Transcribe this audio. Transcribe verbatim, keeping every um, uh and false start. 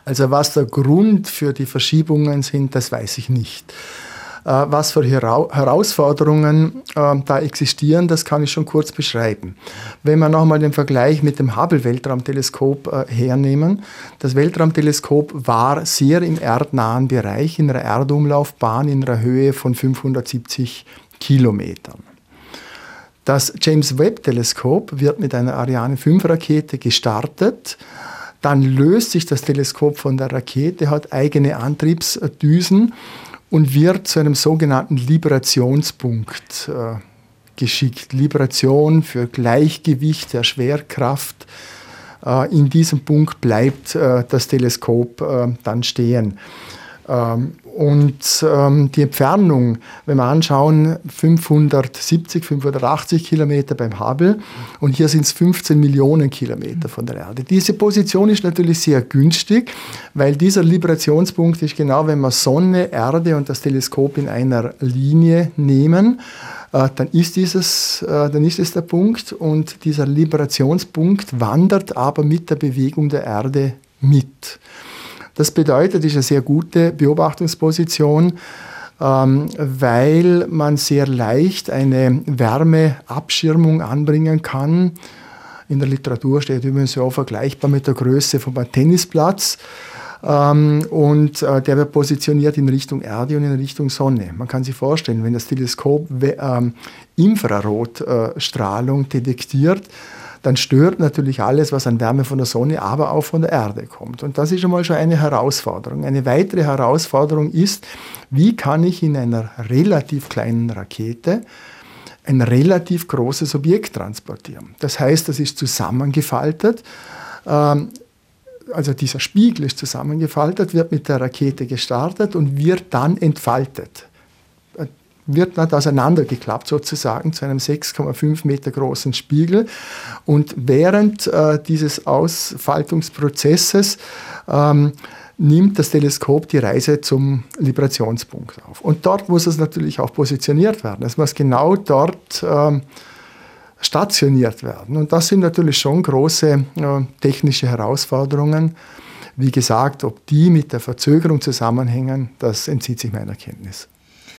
Also was der Grund für die Verschiebungen sind, das weiß ich nicht. Was für Herausforderungen äh, da existieren, das kann ich schon kurz beschreiben. Wenn wir nochmal den Vergleich mit dem Hubble-Weltraumteleskop äh, hernehmen, das Weltraumteleskop war sehr im erdnahen Bereich, in einer Erdumlaufbahn in einer Höhe von fünfhundertsiebzig Kilometern. Das James-Webb-Teleskop wird mit einer Ariane fünf Rakete gestartet. Dann löst sich das Teleskop von der Rakete, hat eigene Antriebsdüsen und wird zu einem sogenannten Librationspunkt äh, geschickt. Libration für Gleichgewicht der Schwerkraft. Äh, in diesem Punkt bleibt äh, das Teleskop äh, dann stehen. Ähm, und ähm, die Entfernung, wenn wir anschauen, fünfhundertsiebzig, fünfhundertachtzig Kilometer beim Hubble und hier sind es fünfzehn Millionen Kilometer von der Erde. Diese Position ist natürlich sehr günstig, weil dieser Librationspunkt ist genau, wenn wir Sonne, Erde und das Teleskop in einer Linie nehmen, äh, dann ist dieses, äh, dann ist es der Punkt und dieser Librationspunkt wandert aber mit der Bewegung der Erde mit. Das bedeutet, es ist eine sehr gute Beobachtungsposition, ähm, weil man sehr leicht eine Wärmeabschirmung anbringen kann. In der Literatur steht übrigens so vergleichbar mit der Größe von einem Tennisplatz. Ähm, und äh, der wird positioniert in Richtung Erde und in Richtung Sonne. Man kann sich vorstellen, wenn das Teleskop ähm, Infrarotstrahlung äh, detektiert, dann stört natürlich alles, was an Wärme von der Sonne, aber auch von der Erde kommt. Und das ist schon mal schon eine Herausforderung. Eine weitere Herausforderung ist, wie kann ich in einer relativ kleinen Rakete ein relativ großes Objekt transportieren? Das heißt, das ist zusammengefaltet. Ähm, also dieser Spiegel ist zusammengefaltet, wird mit der Rakete gestartet und wird dann entfaltet. Wird nicht auseinandergeklappt sozusagen zu einem sechs Komma fünf Meter großen Spiegel. Und während äh, dieses Ausfaltungsprozesses ähm, nimmt das Teleskop die Reise zum Librationspunkt auf. Und dort muss es natürlich auch positioniert werden. Es muss genau dort ähm, stationiert werden. Und das sind natürlich schon große äh, technische Herausforderungen. Wie gesagt, ob die mit der Verzögerung zusammenhängen, das entzieht sich meiner Kenntnis.